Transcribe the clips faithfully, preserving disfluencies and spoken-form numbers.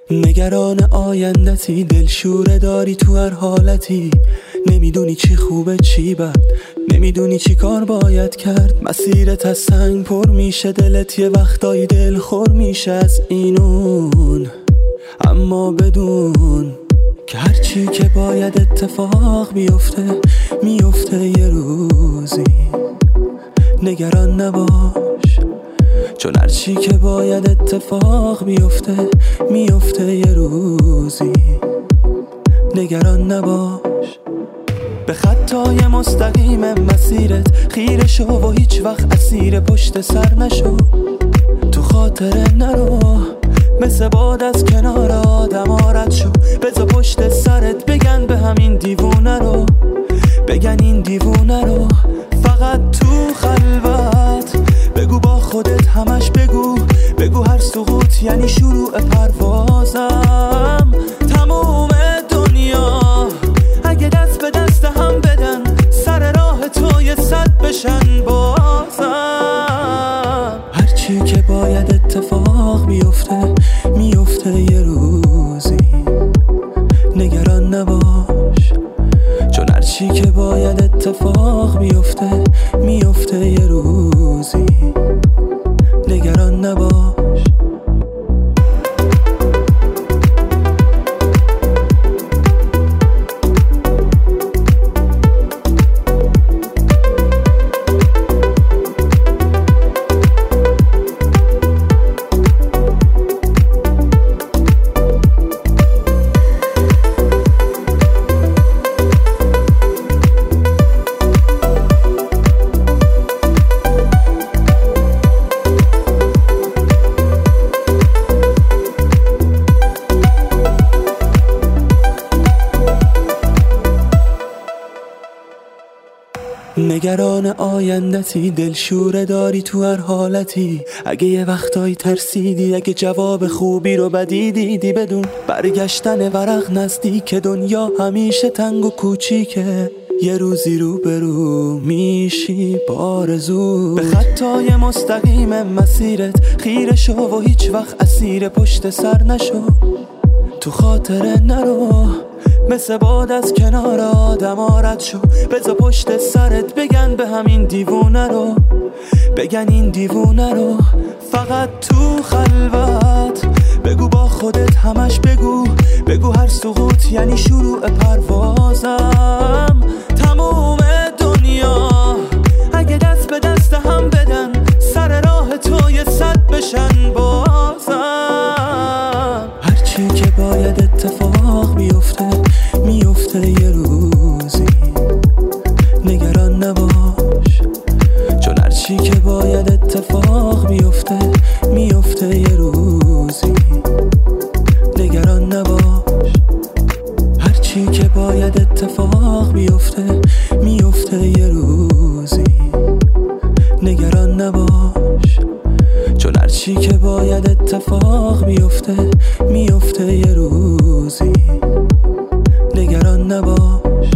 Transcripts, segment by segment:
نگران آیندتی، دلشوره داری تو هر حالتی. نمیدونی چی خوبه چی بد، نمیدونی چی کار باید کرد. مسیرت از سنگ پر میشه، دلت یه وقتایی دل خور میشه از اینون. اما بدون که هرچی که باید اتفاق بیفته میفته یه روزی. نگران نباش، چون هرچی که باید اتفاق بیفته میفته یه روزی. نگران نباش، به خطای مستقیم مسیرت خیره شو و هیچ وقت اسیر پشت سر نشو. تو خاطره نرو، مثل باد از کنار آدم رد شو. بذار پشت سرت بگن به همین دیوونه رو، بگن این دیوونه رو. فقط تو خلوت بگو با خودت، همش بگو بگو هر سقوط یعنی شروع پروازم. تموم دنیا اگه دست به دست هم بدن، سر راه تو یه صد بشن بازم. هرچی که باید اتفاق بیفته میفته یه روزی. نگران نباش، چون هرچی که باید اتفاق بیفته میفته یه روزی. نگران نباش. نگران آیندتی، دلشوره داری تو هر حالتی. اگه یه وقتایی ترسیدی، اگه جواب خوبی رو بدی دیدی، بدون برگشتن ورق نزدیک. دنیا همیشه تنگ و کوچیکه، یه روزی رو برو میشی بارزو. به خطای مستقیم مسیرت خیره شو و هیچ وقت اسیر پشت سر نشو. تو خاطره نرو، مثل باد از کنار آدم رد شو. بذار پشت سرت بگن به همین دیوونه رو، بگن این دیوونه رو. فقط تو خلوت بگو با خودت، همش بگو بگو هر سقوط یعنی شروع پروازم. تموم دنیا اگه دست به دست هم بدن، سر راه تو یه صد بشن بازم. هرچی که باید اتفاق بیفته میفته یه روزی. نگران نباش، چون هرچی که باید اتفاق بیفته میفته یه روزی. نگران نباش، هرچی که باید اتفاق بیفته میفته یه روزی. نگران نباش، چون هرچی که باید اتفاق بیفته میفته یه روزی. نگران نباش.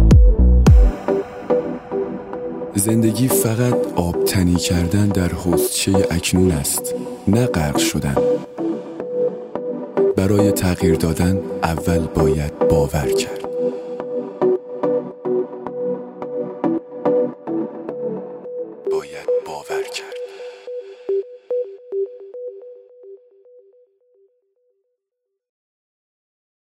زندگی فقط آبتنی کردن در حوضچه اکنون است، نه غرق شدن. برای تغییر دادن اول باید باور کرد.